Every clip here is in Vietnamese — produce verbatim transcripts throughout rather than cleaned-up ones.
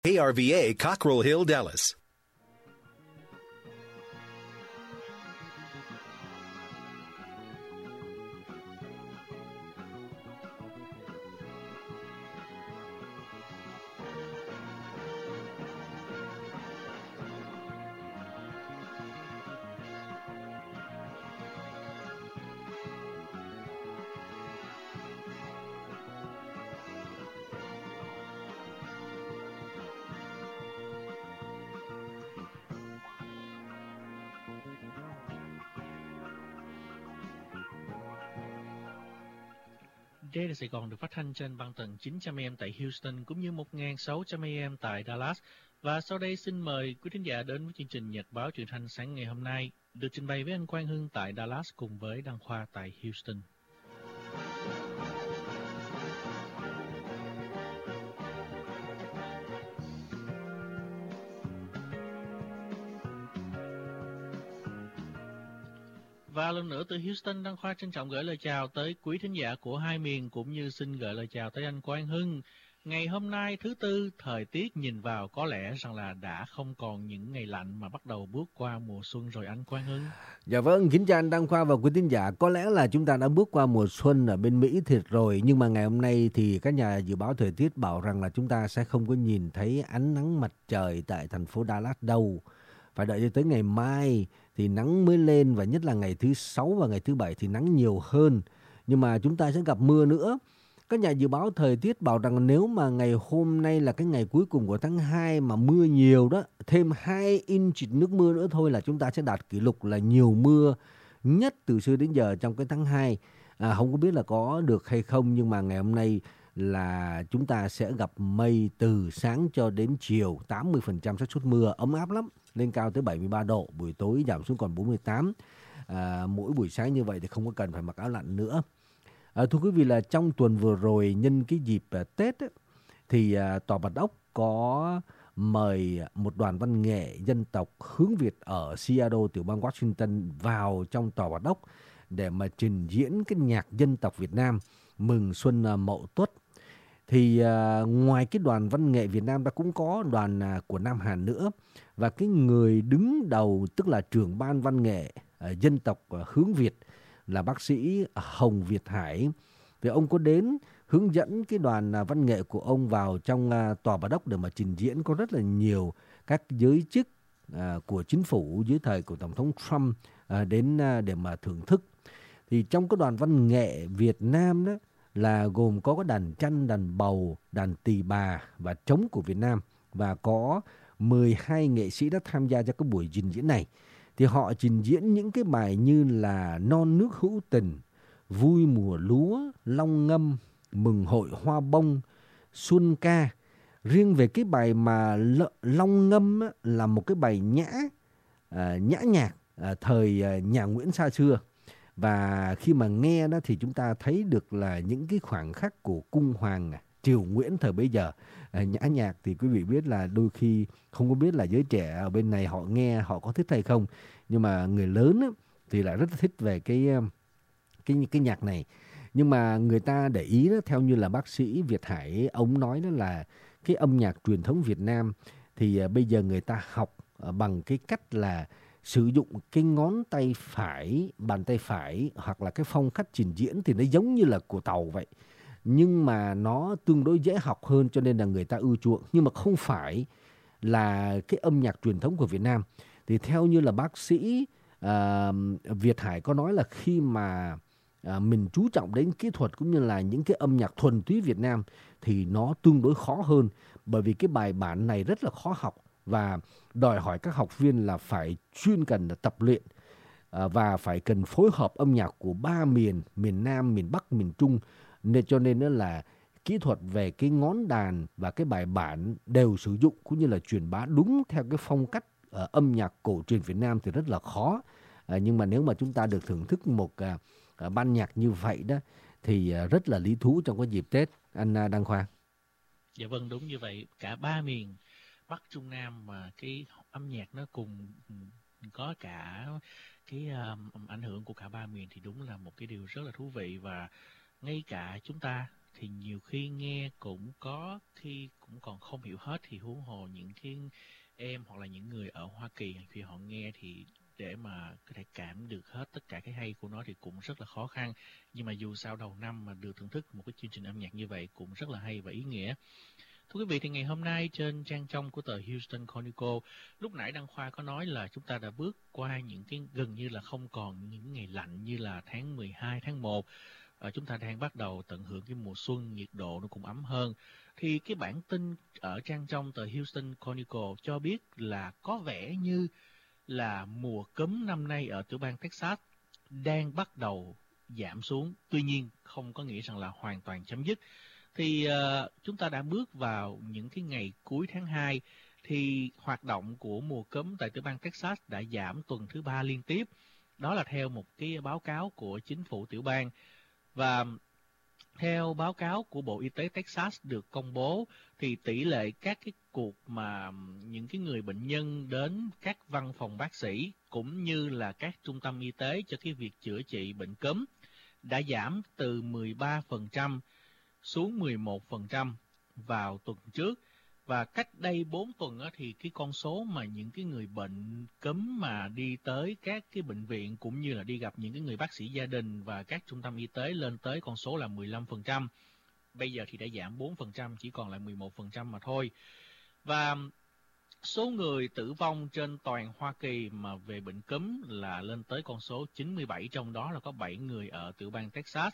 K R V A Cockrell Hill, Dallas. Đây là Sài Gòn được phát thanh trên băng tần chín trăm A M tại Houston cũng như một nghìn sáu trăm A M tại Dallas. Và sau đây xin mời quý thính giả đến với chương trình Nhật báo truyền thanh sáng ngày hôm nay được trình bày với anh Quang Hưng tại Dallas cùng với Đăng Khoa tại Houston. Và lần nữa từ Houston, Đăng Khoa trân trọng gửi lời chào tới quý thính giả của hai miền cũng như xin gửi lời chào tới anh Quang Hưng. Ngày hôm nay thứ Tư, thời tiết nhìn vào có lẽ rằng là đã không còn những ngày lạnh mà bắt đầu bước qua mùa xuân rồi anh Quang Hưng. Dạ vâng, kính chào anh Đăng Khoa và quý thính giả. Có lẽ là chúng ta đã bước qua mùa xuân ở bên Mỹ thiệt rồi, nhưng mà ngày hôm nay thì các nhà dự báo thời tiết bảo rằng là chúng ta sẽ không có nhìn thấy ánh nắng mặt trời tại thành phố Dallas đâu. Phải đợi cho tới ngày mai thì nắng mới lên, và nhất là ngày thứ sáu và ngày thứ bảy thì nắng nhiều hơn. Nhưng mà chúng ta sẽ gặp mưa nữa. Các nhà dự báo thời tiết bảo rằng nếu mà ngày hôm nay là cái ngày cuối cùng của tháng hai mà mưa nhiều đó, thêm hai inch nước mưa nữa thôi là chúng ta sẽ đạt kỷ lục là nhiều mưa nhất từ xưa đến giờ trong cái tháng hai. À, không có biết là có được hay không, nhưng mà ngày hôm nay là chúng ta sẽ gặp mây từ sáng cho đến chiều, tám mươi phần trăm xác suất mưa, ấm áp lắm, lên cao tới bảy mươi ba độ, buổi tối giảm xuống còn bốn mươi tám. À, mỗi buổi sáng như vậy thì không có cần phải mặc áo lạnh nữa. À, thưa quý vị, là trong tuần vừa rồi nhân cái dịp à, Tết ấy, thì à, Tòa Bạch Ốc có mời một đoàn văn nghệ dân tộc hướng Việt ở Seattle, tiểu bang Washington vào trong Tòa Bạch Ốc để mà trình diễn cái nhạc dân tộc Việt Nam mừng xuân à, Mậu Tuất. Thì à, ngoài cái đoàn văn nghệ Việt Nam ta cũng có đoàn à, của Nam Hàn nữa, và cái người đứng đầu tức là trưởng ban văn nghệ à, dân tộc à, hướng Việt là bác sĩ Hồng Việt Hải. Thì ông có đến hướng dẫn cái đoàn à, văn nghệ của ông vào trong à, Tòa Bạch Ốc để mà trình diễn. Có rất là nhiều các giới chức à, của chính phủ dưới thời của Tổng thống Trump à, đến à, để mà thưởng thức. Thì trong cái đoàn văn nghệ Việt Nam đó là gồm có cái đàn tranh, đàn bầu, đàn tỳ bà và trống của Việt Nam, và có mười hai nghệ sĩ đã tham gia cho cái buổi trình diễn này. Thì họ trình diễn những cái bài như là Non Nước Hữu Tình, Vui Mùa Lúa, Long Ngâm, Mừng Hội Hoa Bông, Xuân Ca. Riêng về cái bài mà Long Ngâm á, là một cái bài nhã, à, nhã nhạc à, thời à, nhà Nguyễn xa xưa. Và khi mà nghe đó thì chúng ta thấy được là những cái khoảng khắc của cung hoàng triều Nguyễn thời bấy giờ. À, nhã nhạc thì quý vị biết là đôi khi không có biết là giới trẻ ở bên này họ nghe họ có thích hay không, nhưng mà người lớn á, thì lại rất thích về cái cái cái nhạc này. Nhưng mà người ta để ý đó, theo như là bác sĩ Việt Hải ông nói đó, là cái âm nhạc truyền thống Việt Nam thì à, bây giờ người ta học à, bằng cái cách là sử dụng cái ngón tay phải, bàn tay phải, hoặc là cái phong cách trình diễn thì nó giống như là của Tàu vậy, nhưng mà nó tương đối dễ học hơn, cho nên là người ta ưa chuộng. Nhưng mà không phải là cái âm nhạc truyền thống của Việt Nam. Thì theo như là bác sĩ à, Việt Hải có nói là khi mà à, mình chú trọng đến kỹ thuật cũng như là những cái âm nhạc thuần túy Việt Nam thì nó tương đối khó hơn, bởi vì cái bài bản này rất là khó học và đòi hỏi các học viên là phải chuyên cần tập luyện à, và phải cần phối hợp âm nhạc của ba miền, miền Nam, miền Bắc, miền Trung. Nên cho nên là kỹ thuật về cái ngón đàn và cái bài bản đều sử dụng cũng như là truyền bá đúng theo cái phong cách uh, âm nhạc cổ truyền Việt Nam thì rất là khó. Uh, nhưng mà nếu mà chúng ta được thưởng thức một uh, uh, ban nhạc như vậy đó thì uh, rất là lý thú trong cái dịp Tết, anh uh, Đăng Khoa. Dạ vâng, đúng như vậy. Cả ba miền Bắc, Trung, Nam mà cái âm nhạc nó cùng có cả cái um, ảnh hưởng của cả ba miền thì đúng là một cái điều rất là thú vị. Và ngay cả chúng ta thì nhiều khi nghe cũng có khi cũng còn không hiểu hết, thì huống hồ những cái em hoặc là những người ở Hoa Kỳ khi họ nghe thì để mà có thể cảm được hết tất cả cái hay của nó thì cũng rất là khó khăn. Nhưng mà dù sao đầu năm mà được thưởng thức một cái chương trình âm nhạc như vậy cũng rất là hay và ý nghĩa. Thưa quý vị, thì ngày hôm nay trên trang trong của tờ Houston Chronicle, lúc nãy Đăng Khoa có nói là chúng ta đã bước qua những cái gần như là không còn những ngày lạnh như là tháng mười hai, tháng một. À, chúng ta đang bắt đầu tận hưởng cái mùa xuân, nhiệt độ nó cũng ấm hơn. Thì cái bản tin ở trang trong tờ Houston Chronicle cho biết là có vẻ như là mùa cúm năm nay ở tiểu bang Texas đang bắt đầu giảm xuống. Tuy nhiên không có nghĩa rằng là hoàn toàn chấm dứt. Thì uh, chúng ta đã bước vào những cái ngày cuối tháng hai, thì hoạt động của mùa cúm tại tiểu bang Texas đã giảm tuần thứ ba liên tiếp. Đó là theo một cái báo cáo của chính phủ tiểu bang. Và theo báo cáo của Bộ Y tế Texas được công bố, thì tỷ lệ các cái cuộc mà những cái người bệnh nhân đến các văn phòng bác sĩ cũng như là các trung tâm y tế cho cái việc chữa trị bệnh cúm đã giảm từ mười ba phần trăm xuống mười một phần trăm vào tuần trước. Và cách đây bốn tuần á, thì cái con số mà những cái người bệnh cúm mà đi tới các cái bệnh viện cũng như là đi gặp những cái người bác sĩ gia đình và các trung tâm y tế lên tới con số là mười lăm phần trăm. Bây giờ thì đã giảm bốn phần trăm, chỉ còn lại mười một phần trăm mà thôi. Và số người tử vong trên toàn Hoa Kỳ mà về bệnh cúm là lên tới con số chín mươi bảy, trong đó là có bảy người ở tiểu bang Texas.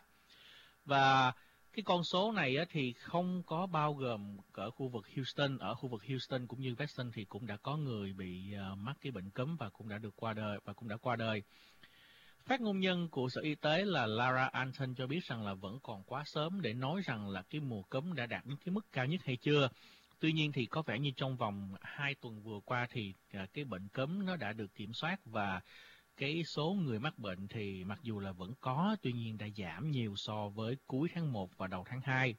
Và cái con số này á, thì không có bao gồm ở khu vực Houston. Ở khu vực Houston cũng như Weston thì cũng đã có người bị uh, mắc cái bệnh cúm và cũng đã được qua đời và cũng đã qua đời. Phát ngôn nhân của Sở Y tế là Lara Anton cho biết rằng là vẫn còn quá sớm để nói rằng là cái mùa cúm đã đạt đến cái mức cao nhất hay chưa. Tuy nhiên thì có vẻ như trong vòng hai tuần vừa qua thì uh, cái bệnh cúm nó đã được kiểm soát, và cái số người mắc bệnh thì mặc dù là vẫn có, tuy nhiên đã giảm nhiều so với cuối tháng một và đầu tháng hai.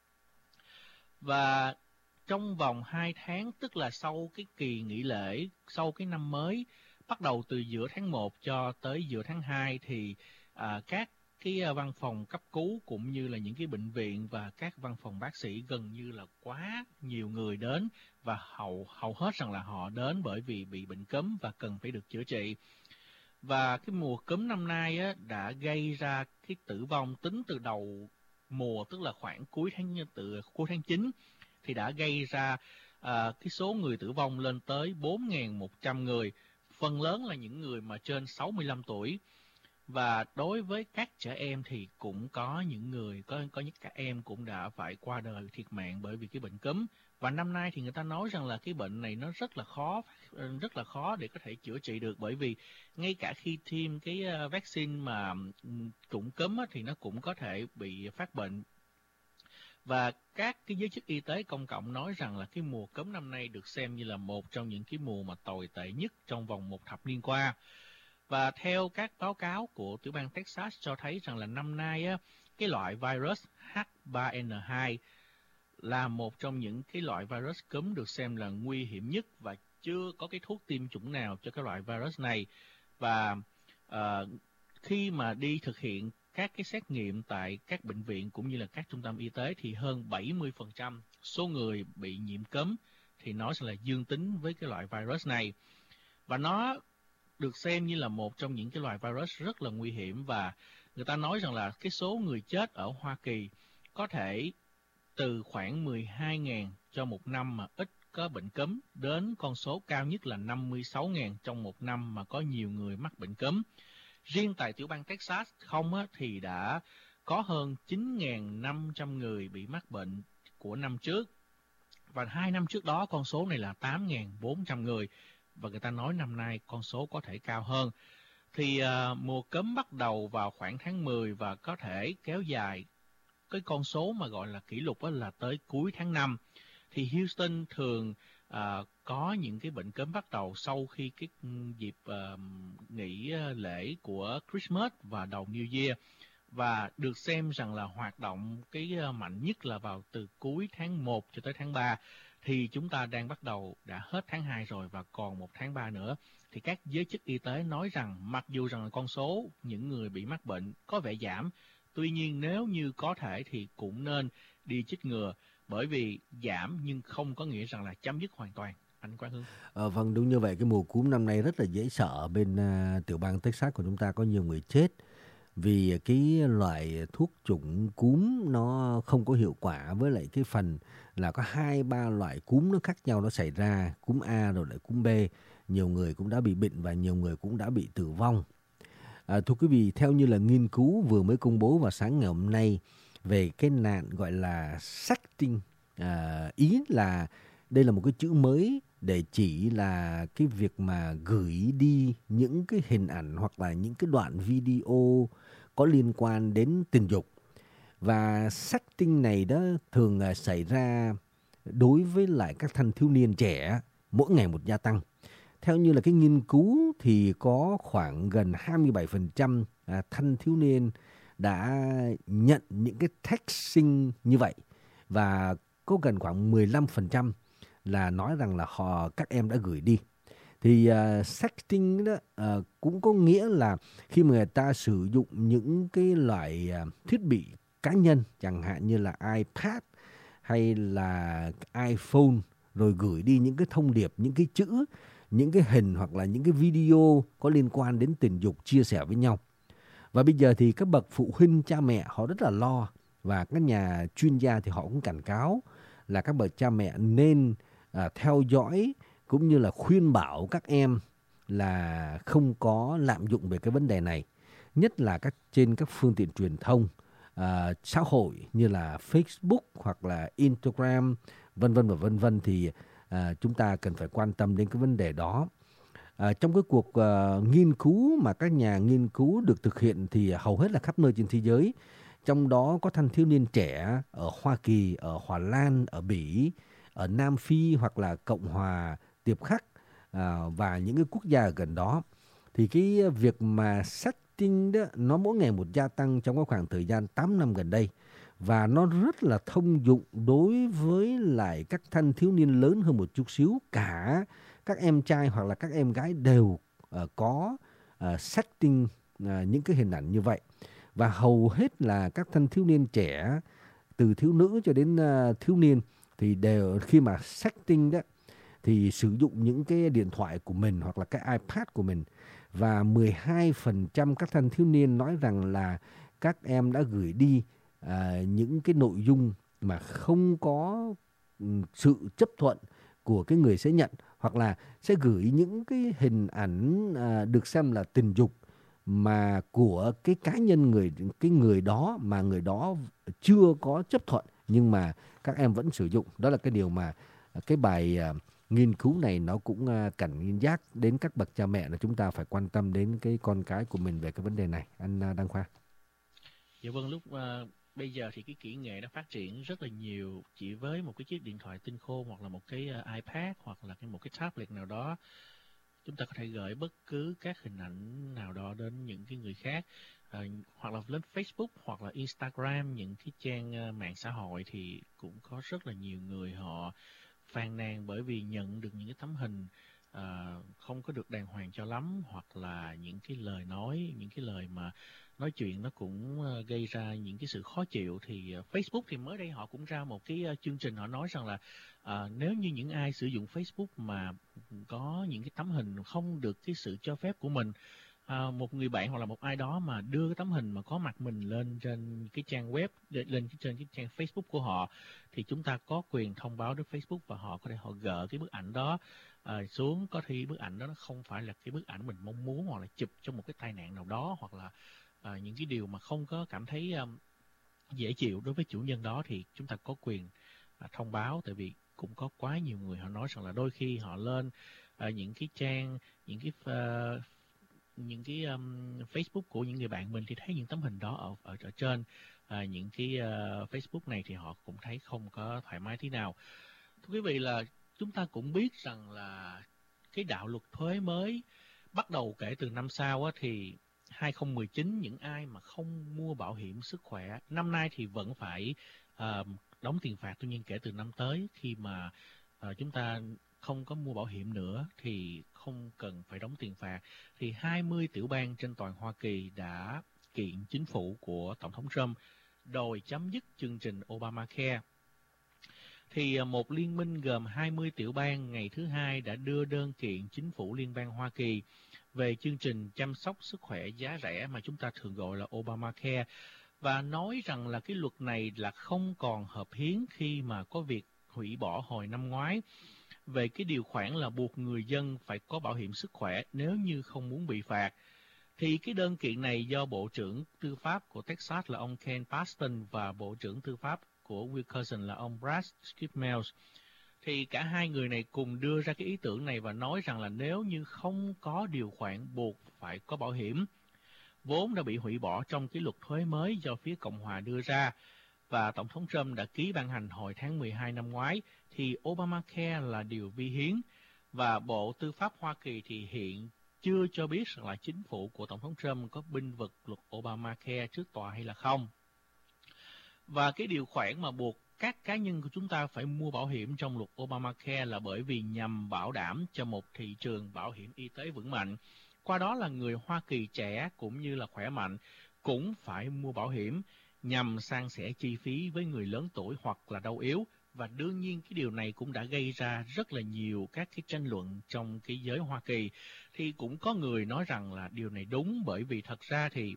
Và trong vòng hai tháng, tức là sau cái kỳ nghỉ lễ, sau cái năm mới, bắt đầu từ giữa tháng một cho tới giữa tháng hai, thì à, các cái văn phòng cấp cứu cũng như là những cái bệnh viện và các văn phòng bác sĩ gần như là quá nhiều người đến, và hầu hầu hết rằng là họ đến bởi vì bị bệnh cúm và cần phải được chữa trị. Và cái mùa cúm năm nay á, đã gây ra cái tử vong tính từ đầu mùa, tức là khoảng cuối tháng từ cuối tháng chín, thì đã gây ra à, cái số người tử vong lên tới bốn nghìn một trăm người, phần lớn là những người mà trên sáu mươi lăm tuổi. Và đối với các trẻ em thì cũng có những người, có có những các em cũng đã phải qua đời thiệt mạng bởi vì cái bệnh cúm. Và năm nay thì người ta nói rằng là cái bệnh này nó rất là khó, rất là khó để có thể chữa trị được, bởi vì ngay cả khi tiêm cái vaccine mà trùng cúm thì nó cũng có thể bị phát bệnh. Và các cái giới chức y tế công cộng nói rằng là cái mùa cúm năm nay được xem như là một trong những cái mùa mà tồi tệ nhất trong vòng một thập niên qua. Và theo các báo cáo của tiểu bang Texas cho thấy rằng là năm nay á, cái loại virus H ba N hai là một trong những cái loại virus cúm được xem là nguy hiểm nhất, và chưa có cái thuốc tiêm chủng nào cho cái loại virus này. Và uh, khi mà đi thực hiện các cái xét nghiệm tại các bệnh viện cũng như là các trung tâm y tế, thì hơn bảy mươi phần trăm số người bị nhiễm cúm thì nói là dương tính với cái loại virus này. Và nó được xem như là một trong những cái loại virus rất là nguy hiểm, và người ta nói rằng là cái số người chết ở Hoa Kỳ có thể từ khoảng mười hai nghìn cho một năm mà ít có bệnh cúm, đến con số cao nhất là năm mươi sáu nghìn trong một năm mà có nhiều người mắc bệnh cúm. Riêng tại tiểu bang Texas không á, thì đã có hơn chín nghìn năm trăm người bị mắc bệnh của năm trước, và hai năm trước đó con số này là tám nghìn bốn trăm người, và người ta nói năm nay con số có thể cao hơn. Thì uh, mùa cúm bắt đầu vào khoảng tháng mười và có thể kéo dài, cái con số mà gọi là kỷ lục là tới cuối tháng năm. Thì Houston thường uh, có những cái bệnh cúm bắt đầu sau khi cái dịp uh, nghỉ lễ của Christmas và đầu New Year, và được xem rằng là hoạt động cái mạnh nhất là vào từ cuối tháng một cho tới tháng ba. Thì chúng ta đang bắt đầu, đã hết tháng hai rồi và còn một tháng ba nữa. Thì các giới chức y tế nói rằng mặc dù rằng là con số những người bị mắc bệnh có vẻ giảm, Tuy nhiên nếu như có thể thì cũng nên đi chích ngừa, bởi vì giảm nhưng không có nghĩa rằng là chấm dứt hoàn toàn. Anh Quang Hưng. Ờ, vâng, đúng như vậy. Cái mùa cúm năm nay rất là dễ sợ. Bên uh, tiểu bang Texas của chúng ta có nhiều người chết vì cái loại thuốc chủng cúm nó không có hiệu quả, với lại cái phần là có hai ba loại cúm nó khác nhau nó xảy ra, cúm A rồi lại cúm B. Nhiều người cũng đã bị bệnh và nhiều người cũng đã bị tử vong. À, thưa quý vị, theo như là nghiên cứu vừa mới công bố vào sáng ngày hôm nay về cái nạn gọi là sexting, à, ý là đây là một cái chữ mới để chỉ là cái việc mà gửi đi những cái hình ảnh hoặc là những cái đoạn video có liên quan đến tình dục. Và sexting này đó thường uh, xảy ra đối với lại các thanh thiếu niên trẻ, mỗi ngày một gia tăng. Theo như là cái nghiên cứu thì có khoảng gần hai mươi bảy phần trăm à, thanh thiếu niên đã nhận những cái texting như vậy, và có gần khoảng mười lăm phần trăm là nói rằng là họ các em đã gửi đi. Thì uh, sexting đó uh, cũng có nghĩa là khi mà người ta sử dụng những cái loại uh, thiết bị cá nhân, chẳng hạn như là iPad hay là iPhone, rồi gửi đi những cái thông điệp, những cái chữ, những cái hình hoặc là những cái video có liên quan đến tình dục chia sẻ với nhau. Và bây giờ thì các bậc phụ huynh, cha mẹ họ rất là lo, và các nhà chuyên gia thì họ cũng cảnh cáo là các bậc cha mẹ nên à, theo dõi cũng như là khuyên bảo các em là không có lạm dụng về cái vấn đề này, nhất là các trên các phương tiện truyền thông à, xã hội như là Facebook hoặc là Instagram, vân vân và vân vân, thì à, chúng ta cần phải quan tâm đến cái vấn đề đó. À, trong cái cuộc uh, nghiên cứu mà các nhà nghiên cứu được thực hiện thì hầu hết là khắp nơi trên thế giới, trong đó có thanh thiếu niên trẻ ở Hoa Kỳ, ở Hà Lan, ở Bỉ, ở Nam Phi hoặc là Cộng hòa Tiệp Khắc à, và những cái quốc gia ở gần đó. Thì cái việc mà sexting đó nó mỗi ngày một gia tăng trong cái khoảng thời gian tám năm gần đây, và nó rất là thông dụng đối với lại các thanh thiếu niên lớn hơn một chút xíu. Cả các em trai hoặc là các em gái đều uh, có uh, sexting uh, những cái hình ảnh như vậy. Và hầu hết là các thanh thiếu niên trẻ, từ thiếu nữ cho đến uh, thiếu niên, thì đều khi mà sexting đó thì sử dụng những cái điện thoại của mình hoặc là cái iPad của mình. Và mười hai phần trăm các thanh thiếu niên nói rằng là các em đã gửi đi uh, những cái nội dung mà không có um, sự chấp thuận của cái người sẽ nhận, hoặc là sẽ gửi những cái hình ảnh à, được xem là tình dục mà của cái cá nhân người cái người đó mà người đó chưa có chấp thuận, nhưng mà các em vẫn sử dụng. Đó là cái điều mà cái bài à, nghiên cứu này nó cũng à, cảnh giác đến các bậc cha mẹ là chúng ta phải quan tâm đến cái con cái của mình về cái vấn đề này. Anh à, Đăng Khoa. Dạ vâng, lúc uh, bây giờ thì cái kỹ nghệ đã phát triển rất là nhiều. Chỉ với một cái chiếc điện thoại tinh khôn hoặc là một cái uh, iPad hoặc là cái, một cái tablet nào đó, chúng ta có thể gửi bất cứ các hình ảnh nào đó đến những cái người khác, uh, hoặc là lên Facebook hoặc là Instagram, những cái trang uh, mạng xã hội, thì cũng có rất là nhiều người họ phàn nàn bởi vì nhận được những cái tấm hình uh, không có được đàng hoàng cho lắm, hoặc là những cái lời nói, những cái lời mà nói chuyện nó cũng uh, gây ra những cái sự khó chịu. Thì uh, Facebook thì mới đây họ cũng ra một cái uh, chương trình, họ nói rằng là uh, nếu như những ai sử dụng Facebook mà có những cái tấm hình không được cái sự cho phép của mình, uh, một người bạn hoặc là một ai đó mà đưa cái tấm hình mà có mặt mình lên trên cái trang web, lên trên cái trang Facebook của họ, thì chúng ta có quyền thông báo đến Facebook và họ có thể họ gỡ cái bức ảnh đó uh, xuống. Có khi bức ảnh đó nó không phải là cái bức ảnh mình mong muốn, hoặc là chụp trong một cái tai nạn nào đó, hoặc là uh, những cái điều mà không có cảm thấy um, dễ chịu đối với chủ nhân đó, thì chúng ta có quyền uh, thông báo. Tại vì cũng có quá nhiều người họ nói rằng là đôi khi họ lên uh, những cái trang, những cái uh, những cái um, Facebook của những người bạn mình thì thấy những tấm hình đó ở ở, ở trên uh, những cái uh, Facebook này, thì họ cũng thấy không có thoải mái thế nào. Thưa quý vị, là chúng ta cũng biết rằng là cái đạo luật thuế mới bắt đầu kể từ năm sau á, thì hai không một chín, những ai mà không mua bảo hiểm sức khỏe năm nay thì vẫn phải uh, đóng tiền phạt. Tuy nhiên kể từ năm tới, khi mà uh, chúng ta không có mua bảo hiểm nữa thì không cần phải đóng tiền phạt. Thì hai mươi tiểu bang trên toàn Hoa Kỳ đã kiện chính phủ của Tổng thống Trump đòi chấm dứt chương trình Obamacare. Thì một liên minh gồm hai mươi tiểu bang ngày thứ Hai đã đưa đơn kiện chính phủ liên bang Hoa Kỳ về chương trình chăm sóc sức khỏe giá rẻ mà chúng ta thường gọi là Obamacare, và nói rằng là cái luật này là không còn hợp hiến khi mà có việc hủy bỏ hồi năm ngoái về cái điều khoản là buộc người dân phải có bảo hiểm sức khỏe nếu như không muốn bị phạt. Thì cái đơn kiện này do Bộ trưởng Tư pháp của Texas là ông Ken Paxton và Bộ trưởng Tư pháp của Wisconsin là ông Brad Skidmore. Thì cả hai người này cùng đưa ra cái ý tưởng này và nói rằng là nếu như không có điều khoản buộc phải có bảo hiểm, vốn đã bị hủy bỏ trong cái luật thuế mới do phía Cộng hòa đưa ra, và Tổng thống Trump đã ký ban hành hồi tháng mười hai năm ngoái, thì Obamacare là điều vi hiến, và Bộ Tư pháp Hoa Kỳ thì hiện chưa cho biết rằng là chính phủ của Tổng thống Trump có bênh vực luật Obamacare trước tòa hay là không. Và cái điều khoản mà buộc các cá nhân của chúng ta phải mua bảo hiểm trong luật Obamacare là bởi vì nhằm bảo đảm cho một thị trường bảo hiểm y tế vững mạnh. Qua đó là người Hoa Kỳ trẻ cũng như là khỏe mạnh cũng phải mua bảo hiểm nhằm san sẻ chi phí với người lớn tuổi hoặc là đau yếu. Và đương nhiên cái điều này cũng đã gây ra rất là nhiều các cái tranh luận trong cái giới Hoa Kỳ. Thì cũng có người nói rằng là điều này đúng, bởi vì thật ra thì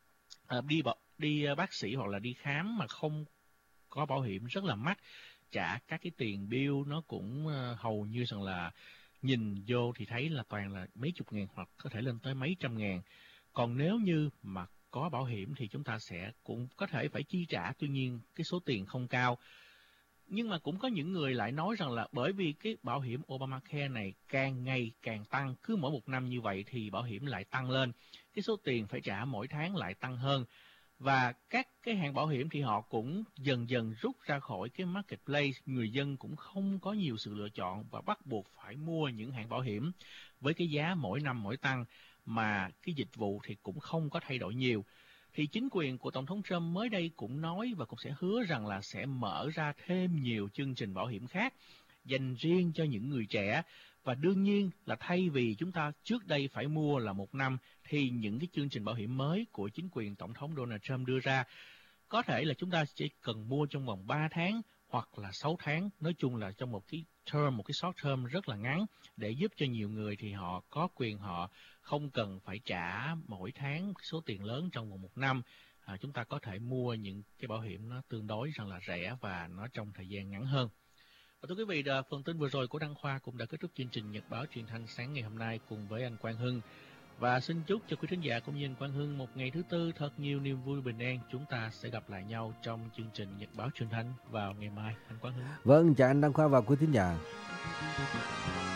à, đi bảo, đi bác sĩ hoặc là đi khám mà không có bảo hiểm rất là mắc, trả các cái tiền bill nó cũng uh, hầu như rằng là nhìn vô thì thấy là toàn là mấy chục ngàn hoặc có thể lên tới mấy trăm ngàn. Còn nếu như mà có bảo hiểm thì chúng ta sẽ cũng có thể phải chi trả, tuy nhiên cái số tiền không cao. Nhưng mà cũng có những người lại nói rằng là bởi vì cái bảo hiểm Obamacare này càng ngày càng tăng, cứ mỗi một năm như vậy thì bảo hiểm lại tăng lên, cái số tiền phải trả mỗi tháng lại tăng hơn. Và các cái hãng bảo hiểm thì họ cũng dần dần rút ra khỏi cái marketplace, người dân cũng không có nhiều sự lựa chọn và bắt buộc phải mua những hãng bảo hiểm với cái giá mỗi năm mỗi tăng, mà cái dịch vụ thì cũng không có thay đổi nhiều. Thì chính quyền của Tổng thống Trump mới đây cũng nói và cũng sẽ hứa rằng là sẽ mở ra thêm nhiều chương trình bảo hiểm khác dành riêng cho những người trẻ. Và đương nhiên là thay vì chúng ta trước đây phải mua là một năm, thì những cái chương trình bảo hiểm mới của chính quyền Tổng thống Donald Trump đưa ra, có thể là chúng ta chỉ cần mua trong vòng ba tháng hoặc là sáu tháng, nói chung là trong một cái term, một cái short term rất là ngắn, để giúp cho nhiều người thì họ có quyền, họ không cần phải trả mỗi tháng số tiền lớn trong vòng một năm. À, chúng ta có thể mua những cái bảo hiểm nó tương đối rằng là rẻ và nó trong thời gian ngắn hơn. Và thưa quý vị, phần tin vừa rồi của Đăng Khoa cũng đã kết thúc chương trình Nhật báo Truyền thanh sáng ngày hôm nay cùng với anh Quang Hưng. Và xin chúc cho quý thính giả cũng như anh Quang Hưng một ngày thứ tư thật nhiều niềm vui bình an. Chúng ta sẽ gặp lại nhau trong chương trình Nhật báo Truyền thanh vào ngày mai. Anh Quang Hưng. Vâng, chào anh Đăng Khoa và quý thính giả.